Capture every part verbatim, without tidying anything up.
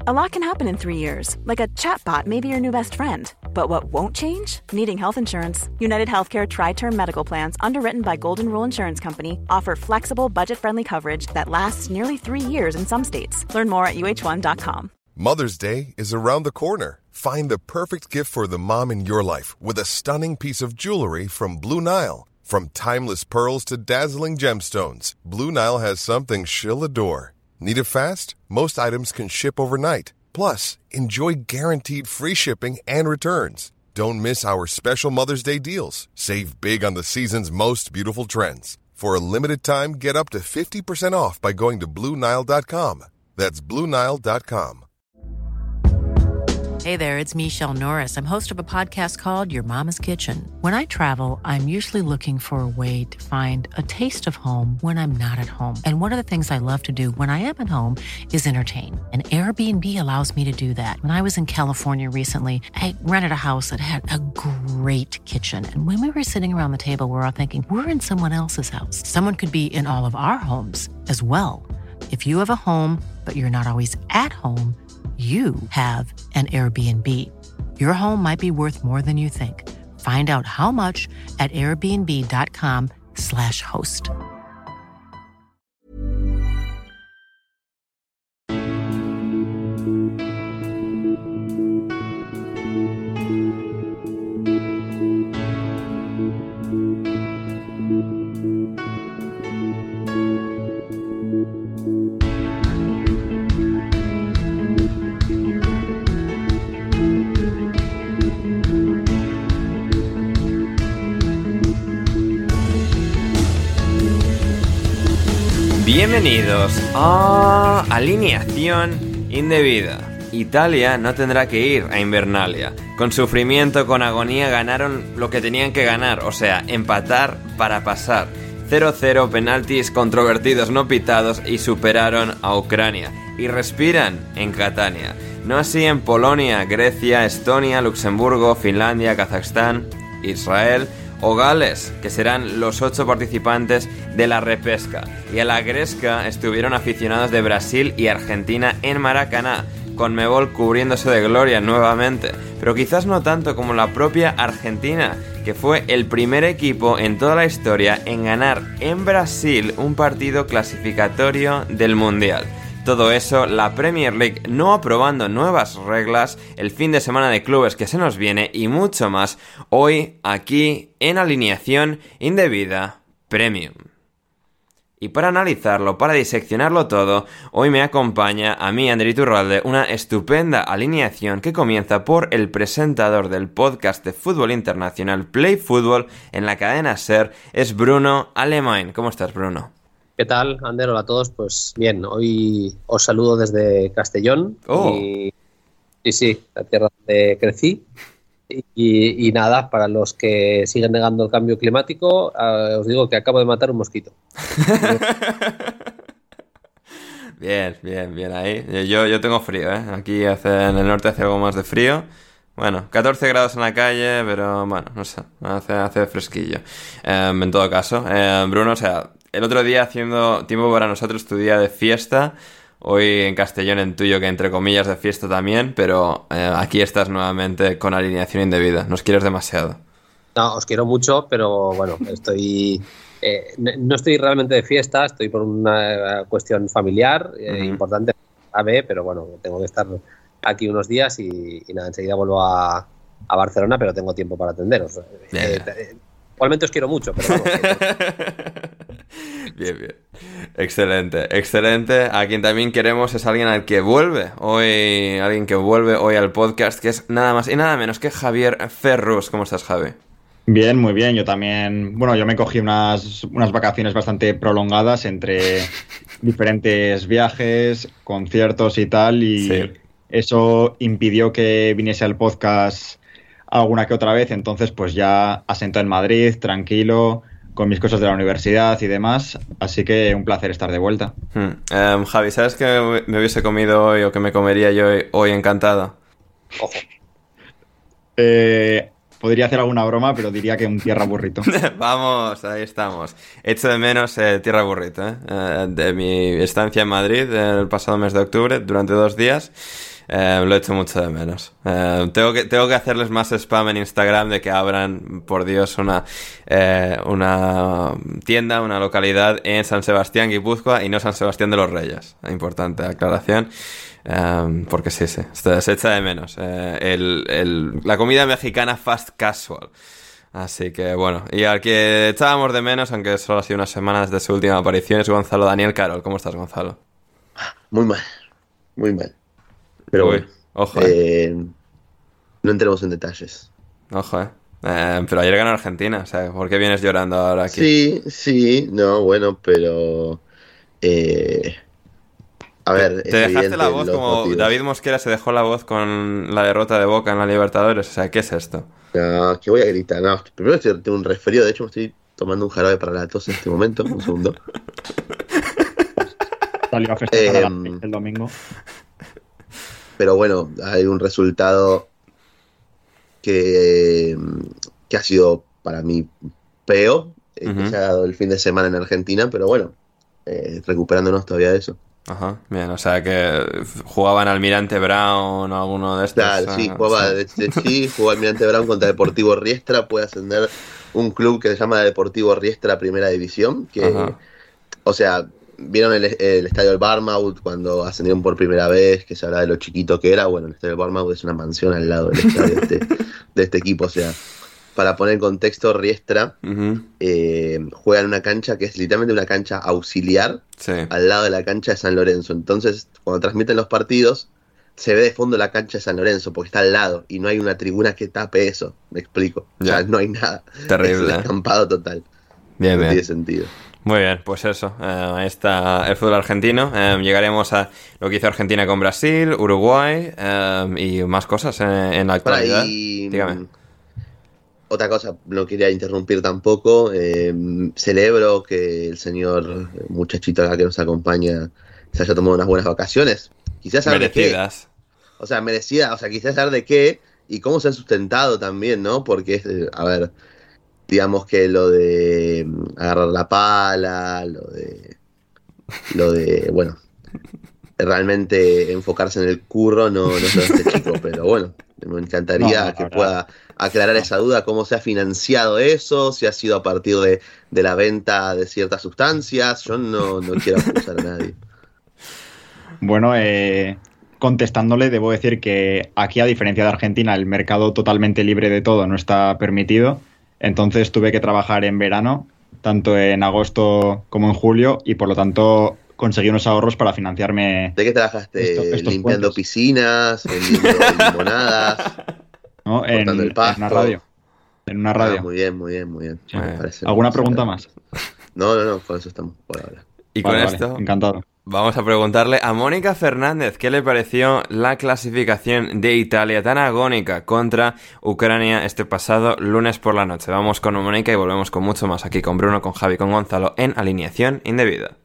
A lot can happen in three years, like a chatbot may be your new best friend. But what won't change? Needing health insurance. United Healthcare Tri-Term Medical Plans, underwritten by Golden Rule Insurance Company, offer flexible, budget-friendly coverage that lasts nearly three years in some states. Learn more at U H one dot com. Mother's Day is around the corner. Find the perfect gift for the mom in your life with a stunning piece of jewelry from Blue Nile. From timeless pearls to dazzling gemstones, Blue Nile has something she'll adore. Need it fast? Most items can ship overnight. Plus, enjoy guaranteed free shipping and returns. Don't miss our special Mother's Day deals. Save big on the season's most beautiful trends. For a limited time, get up to fifty percent off by going to Blue Nile dot com. That's Blue Nile dot com. Hey there, it's Michelle Norris. I'm host of a podcast called Your Mama's Kitchen. When I travel, I'm usually looking for a way to find a taste of home when I'm not at home. And one of the things I love to do when I am at home is entertain. And Airbnb allows me to do that. When I was in California recently, I rented a house that had a great kitchen. And when we were sitting around the table, we were all thinking, we're in someone else's house. Someone could be in all of our homes as well. If you have a home, but you're not always at home, you have an Airbnb. Your home might be worth more than you think. Find out how much at airbnb.com slash host. Bienvenidos a Alineación Indebida. Italia no tendrá que ir a Invernalia. Con sufrimiento, con agonía, ganaron lo que tenían que ganar, o sea, empatar para pasar. cero cero, penaltis controvertidos no pitados y superaron a Ucrania. Y respiran en Catania. No así en Polonia, Grecia, Estonia, Luxemburgo, Finlandia, Kazajstán, Israel o Gales, que serán los ocho participantes de la repesca. Y a la gresca estuvieron aficionados de Brasil y Argentina en Maracaná, Conmebol cubriéndose de gloria nuevamente, pero quizás no tanto como la propia Argentina, que fue el primer equipo en toda la historia en ganar en Brasil un partido clasificatorio del Mundial. Todo eso, la Premier League no aprobando nuevas reglas, el fin de semana de clubes que se nos viene y mucho más hoy aquí en Alineación Indebida Premium. Y para analizarlo, para diseccionarlo todo, hoy me acompaña a mí, Ander Iturralde, una estupenda alineación que comienza por el presentador del podcast de fútbol internacional Play Fútbol en la cadena SER, es Bruno Alemany. ¿Cómo estás, Bruno? ¿Qué tal, Ander? Hola a todos. Pues bien, hoy os saludo desde Castellón. Oh. Y, y sí, la tierra donde crecí. Y, y nada, para los que siguen negando el cambio climático, uh, os digo que acabo de matar un mosquito. Bien, bien, bien ahí. Yo, yo tengo frío, ¿eh? Aquí hace, en el norte hace algo más de frío. Bueno, catorce grados en la calle, pero bueno, no sé, hace, hace fresquillo. Eh, en todo caso, eh, Bruno, o sea, el otro día haciendo tiempo para nosotros, tu día de fiesta. Hoy en Castellón, en tuyo, que entre comillas de fiesta también, pero eh, aquí estás nuevamente con Alineación Indebida. Nos quieres demasiado. No, os quiero mucho, pero bueno, estoy eh, no estoy realmente de fiesta, estoy por una cuestión familiar eh, uh-huh. importante, A B, pero bueno, tengo que estar aquí unos días y, y nada, enseguida vuelvo a, a Barcelona, pero tengo tiempo para atenderos. Yeah. Eh, eh, igualmente os quiero mucho, pero vamos. Bien, bien. Excelente, excelente. A quien también queremos es alguien al que vuelve hoy, alguien que vuelve hoy al podcast, que es nada más y nada menos que Javier Ferrus. ¿Cómo estás, Javi? Bien, muy bien. Yo también, bueno, yo me cogí unas, unas vacaciones bastante prolongadas entre diferentes viajes, conciertos y tal, y sí. Eso impidió que viniese al podcast alguna que otra vez, entonces pues ya asentó en Madrid, tranquilo, con mis cosas de la universidad y demás, así que un placer estar de vuelta. Hmm. Um, Javi, ¿sabes qué me hubiese comido hoy o que me comería yo hoy, hoy encantado? Ojo. Eh, podría hacer alguna broma, pero diría que un tierra burrito. Vamos, ahí estamos. Echo de menos eh, tierra burrito, ¿eh? Eh, de mi estancia en Madrid el pasado mes de octubre, durante dos días. Eh, lo echo mucho de menos. Eh, tengo que tengo que hacerles más spam en Instagram de que abran, por Dios, una eh, una tienda, una localidad en San Sebastián, Guipúzcoa, y no San Sebastián de los Reyes. Importante aclaración. Um, porque sí, sí, se echa de menos eh, el, el, la comida mexicana fast casual. Así que bueno, y al que echábamos de menos, aunque solo ha sido unas semanas desde su última aparición, es Gonzalo Daniel Carol. ¿Cómo estás, Gonzalo? Muy mal, muy mal. Pero Uy, bueno, ojo, eh. eh, no entremos en detalles. Ojo, eh. eh. Pero ayer ganó Argentina, o sea, ¿por qué vienes llorando ahora aquí? Sí, sí, no, bueno, pero... Eh, a ver, te, te dejaste la voz como motivos. David Mosquera se dejó la voz con la derrota de Boca en la Libertadores. O sea, ¿qué es esto? No, que voy a gritar. No, primero estoy, tengo un resfrío, de hecho me estoy tomando un jarabe para la tos en este momento. Un segundo. Salió a festejar eh, el domingo. Pero bueno, hay un resultado que, que ha sido para mí feo, eh, uh-huh. que se ha dado el fin de semana en Argentina, pero bueno, eh, recuperándonos todavía de eso. Ajá, bien, o sea que jugaban Almirante Brown o alguno de estos. Claro, sí, jugaba, sí. De, de, sí, jugó Almirante Brown contra Deportivo Riestra, puede ascender un club que se llama Deportivo Riestra Primera División, que, ajá. O sea, vieron el, el estadio del Barmouth cuando ascendieron por primera vez, que se hablaba de lo chiquito que era. Bueno, el estadio del Barmouth es una mansión al lado del estadio de, este, de este equipo, o sea, para poner en contexto, Riestra uh-huh. eh, juega en una cancha que es literalmente una cancha auxiliar, sí. al lado de la cancha de San Lorenzo. Entonces, cuando transmiten los partidos, se ve de fondo la cancha de San Lorenzo, porque está al lado, y no hay una tribuna que tape eso, me explico. Ya. O sea, no hay nada. Terrible. Es un descampado total. Bien, no bien. tiene sentido. Muy bien, pues eso, eh, ahí está el fútbol argentino. Eh, llegaremos a lo que hizo Argentina con Brasil, Uruguay eh, y más cosas en, en la actualidad. Ahí, dígame. Otra cosa, no quería interrumpir tampoco. Eh, celebro que el señor muchachito acá que nos acompaña se haya tomado unas buenas vacaciones. Quizás saber merecidas. De qué. O sea, merecidas. O sea, quizás saber de qué y cómo se ha sustentado también, ¿no? Porque, a ver, digamos que lo de agarrar la pala, lo de, lo de, bueno, realmente enfocarse en el curro no, no es lo de este chico, pero bueno, me encantaría no, no, que no, pueda aclarar esa duda, cómo se ha financiado eso, si ha sido a partir de, de la venta de ciertas sustancias. Yo no, no quiero acusar a nadie. Bueno, eh, contestándole, debo decir que aquí, a diferencia de Argentina, el mercado totalmente libre de todo no está permitido. Entonces tuve que trabajar en verano, tanto en agosto como en julio, y por lo tanto conseguí unos ahorros para financiarme. ¿De qué trabajaste? Esto, ¿Limpiando puentes. Piscinas? ¿Vendiendo limonadas? No, en, el pasto. en una radio. En una radio. Ah, muy bien, muy bien, muy bien. Sí. ¿Alguna pregunta más? No, no, no, con eso estamos por ahora. Y vale, con vale, esto encantado. Vamos a preguntarle a Mónica Fernández qué le pareció la clasificación de Italia tan agónica contra Ucrania este pasado lunes por la noche. Vamos con Mónica y volvemos con mucho más aquí con Bruno, con Javi, con Gonzalo en Alineación Indebida.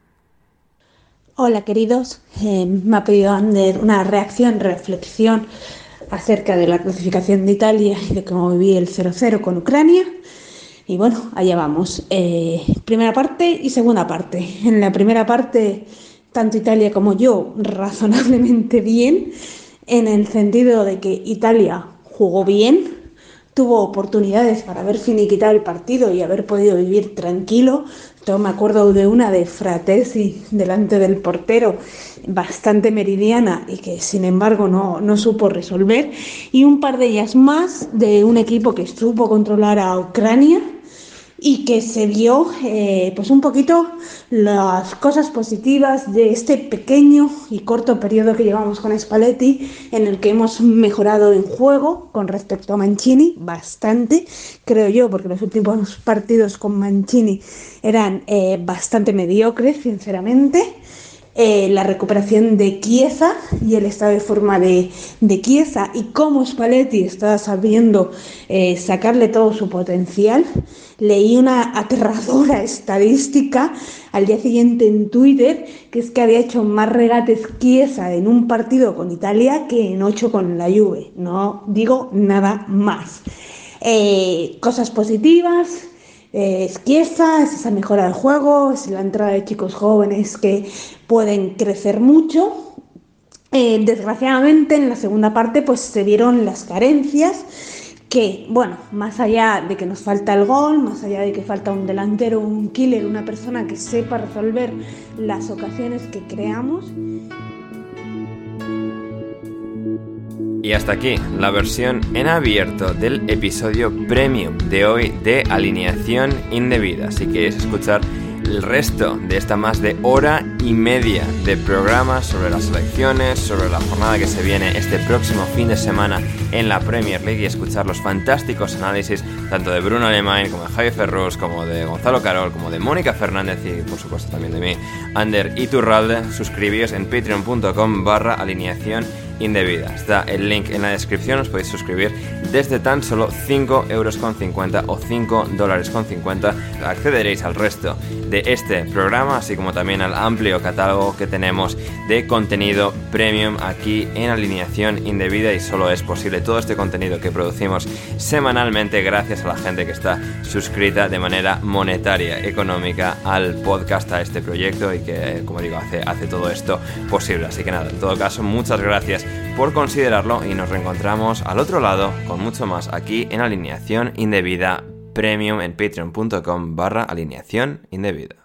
Hola queridos, eh, me ha pedido Ander una reacción, reflexión acerca de la clasificación de Italia y de cómo viví el cero cero con Ucrania. Y bueno, allá vamos. Eh, primera parte y segunda parte. En la primera parte, tanto Italia como yo razonablemente bien, en el sentido de que Italia jugó bien, tuvo oportunidades para haber finiquitado el partido y haber podido vivir tranquilo. Yo me acuerdo de una de Fratesi delante del portero, bastante meridiana y que sin embargo no, no supo resolver, y un par de ellas más de un equipo que supo controlar a Ucrania y que se vio eh, pues un poquito las cosas positivas de este pequeño y corto periodo que llevamos con Spalletti, en el que hemos mejorado en juego con respecto a Mancini bastante, creo yo, porque los últimos partidos con Mancini eran eh, bastante mediocres, sinceramente. Eh, la recuperación de Chiesa y el estado de forma de, de Chiesa y cómo Spalletti está sabiendo eh, sacarle todo su potencial. Leí una aterradora estadística al día siguiente en Twitter, que es que había hecho más regates Chiesa en un partido con Italia que en ocho con la Juve. No digo nada más. Eh, cosas positivas. Es Chiesa, es esa mejora del juego, es la entrada de chicos jóvenes que pueden crecer mucho. Eh, desgraciadamente en la segunda parte pues se vieron las carencias que, bueno, más allá de que nos falta el gol, más allá de que falta un delantero, un killer, una persona que sepa resolver las ocasiones que creamos. Y hasta aquí la versión en abierto del episodio premium de hoy de Alineación Indebida. Si queréis escuchar el resto de esta más de hora y media de programas sobre las selecciones, sobre la jornada que se viene este próximo fin de semana en la Premier League y escuchar los fantásticos análisis tanto de Bruno Alemán como de Javi Ferrus, como de Gonzalo Carol, como de Mónica Fernández y por supuesto también de mí, Ander Iturralde, suscribíos en patreon.com barra alineación indebida. Está el link en la descripción, os podéis suscribir desde tan solo cinco euros con cincuenta o cinco dólares con cincuenta. Accederéis al resto de este programa, así como también al amplio catálogo que tenemos de contenido premium aquí en Alineación Indebida, y solo es posible todo este contenido que producimos semanalmente gracias a la gente que está suscrita de manera monetaria, económica al podcast, a este proyecto, y que, como digo, hace, hace todo esto posible. Así que nada, en todo caso, muchas gracias por considerarlo y nos reencontramos al otro lado con mucho más aquí en Alineación Indebida Premium en patreon.com barra alineación indebida.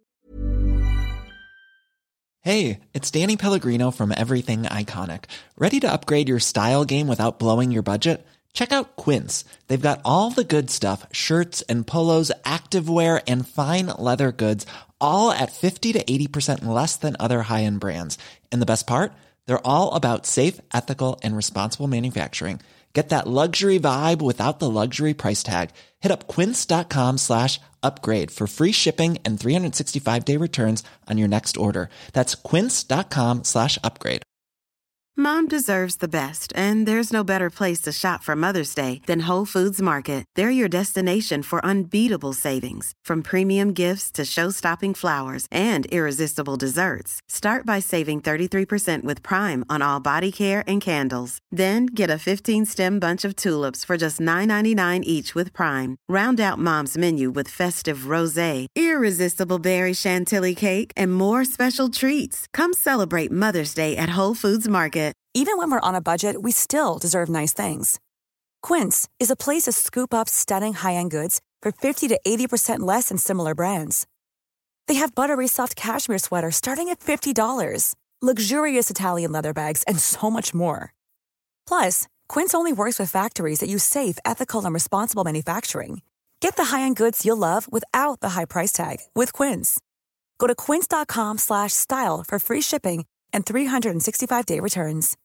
Hey, it's Danny Pellegrino from Everything Iconic. Ready to upgrade your style game without blowing your budget? Check out Quince. They've got all the good stuff, shirts and polos, activewear, and fine leather goods, all at fifty to eighty percent less than other high-end brands. And the best part? They're all about safe, ethical, and responsible manufacturing. Get that luxury vibe without the luxury price tag. Hit up quince.com slash upgrade for free shipping and three sixty-five day returns on your next order. That's quince.com slash upgrade. Mom deserves the best, and there's no better place to shop for Mother's Day than Whole Foods Market. They're your destination for unbeatable savings, from premium gifts to show-stopping flowers and irresistible desserts. Start by saving thirty-three percent with Prime on all body care and candles. Then get a fifteen-stem bunch of tulips for just nine ninety-nine each with Prime. Round out Mom's menu with festive rosé, irresistible berry chantilly cake, and more special treats. Come celebrate Mother's Day at Whole Foods Market. Even when we're on a budget, we still deserve nice things. Quince is a place to scoop up stunning high-end goods for fifty to eighty percent less than similar brands. They have buttery soft cashmere sweaters starting at fifty dollars, luxurious Italian leather bags, and so much more. Plus, Quince only works with factories that use safe, ethical, and responsible manufacturing. Get the high-end goods you'll love without the high price tag with Quince. Go to quince.com slash style for free shipping and three sixty-five day returns.